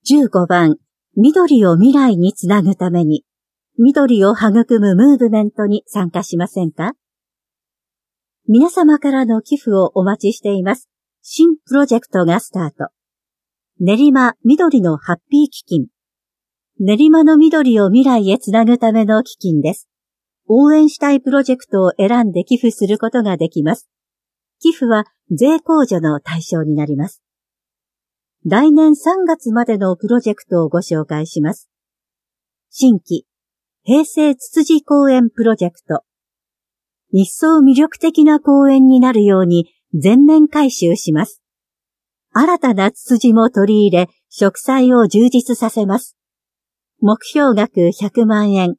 15番、緑を未来につなぐために、緑を育むムーブメントに参加しませんか？皆様からの寄付をお待ちしています。新プロジェクトがスタート。練馬緑のハッピー基金。練馬の緑を未来へつなぐための基金です。応援したいプロジェクトを選んで寄付することができます。寄付は税控除の対象になります。来年3月までのプロジェクトをご紹介します。新規、平成つつじ公園プロジェクト。一層魅力的な公園になるように全面改修します。新たなツツジも取り入れ、植栽を充実させます。目標額100万円。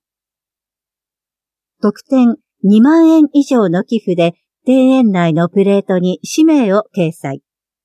特典2万円以上の寄付で庭園内のプレートに氏名を掲載。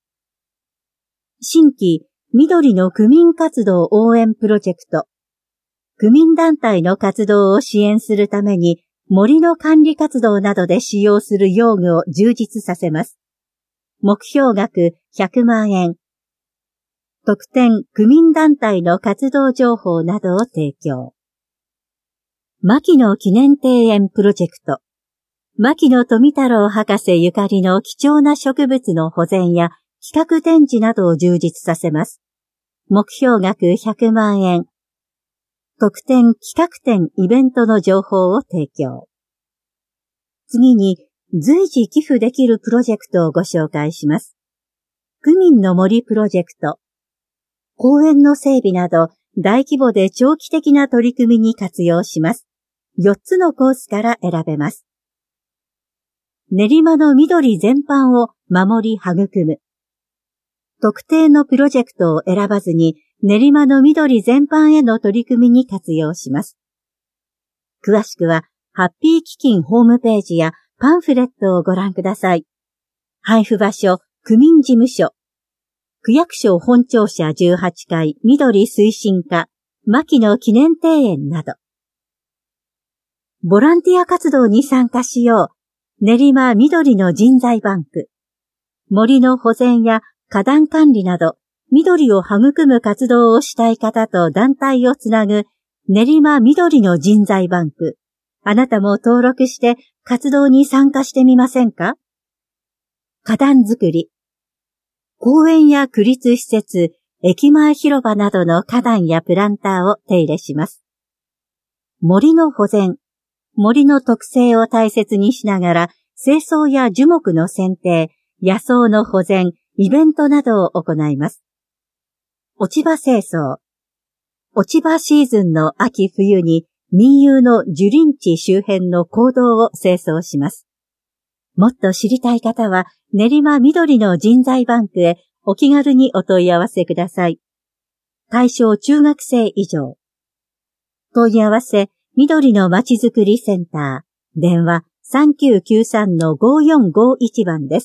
新規緑の区民活動応援プロジェクト。区民団体の活動を支援するために森の管理活動などで使用する用具を充実させます。目標額100万円。特典区民団体の活動情報などを提供。牧野記念庭園プロジェクト。牧野富太郎博士ゆかりの貴重な植物の保全や企画展示などを充実させます。目標額100万円。特典企画展イベントの情報を提供。次に随時寄付できるプロジェクトをご紹介します。区民の森プロジェクト。公園の整備など大規模で長期的な取り組みに活用します。4つのコースから選べます。練馬の緑全般を守り育む。特定のプロジェクトを選ばずに練馬の緑全般への取り組みに活用します。詳しくはハッピー基金ホームページやパンフレットをご覧ください。配布場所、区民事務所。区役所本庁舎18階緑推進課、牧野記念庭園など。ボランティア活動に参加しよう。練馬緑の人材バンク。森の保全や花壇管理など、緑を育む活動をしたい方と団体をつなぐ練馬緑の人材バンク。あなたも登録して活動に参加してみませんか？花壇作り。公園や区立施設、駅前広場などの花壇やプランターを手入れします。森の保全。森の特性を大切にしながら、清掃や樹木の剪定、野草の保全、イベントなどを行います。落ち葉清掃。落ち葉シーズンの秋冬に民有の樹林地周辺の公道を清掃します。もっと知りたい方は練馬緑の人材バンクへお気軽にお問い合わせください。対象中学生以上。問い合わせ緑のまちづくりセンター。電話3993-5451番です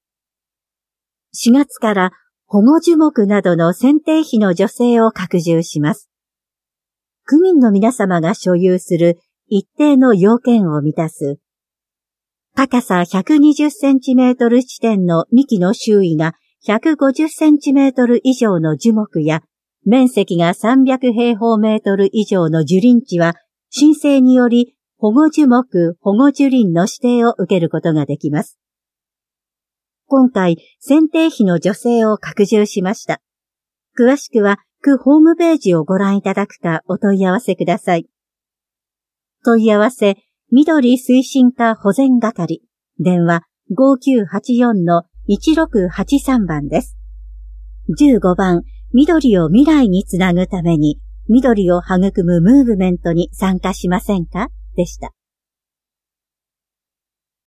。4月から保護樹木などの剪定費の助成を拡充します。区民の皆様が所有する一定の要件を満たす。高さ120センチメートル地点の幹の周囲が150センチメートル以上の樹木や、面積が300平方メートル以上の樹林地は、申請により保護樹木、保護樹林の指定を受けることができます。今回、剪定費の助成を拡充しました。詳しくは、区ホームページをご覧いただくかお問い合わせください。問い合わせ、緑推進課保全係。電話5984-1683番です。15番、緑を未来につなぐために、緑を育むムーブメントに参加しませんか？でした。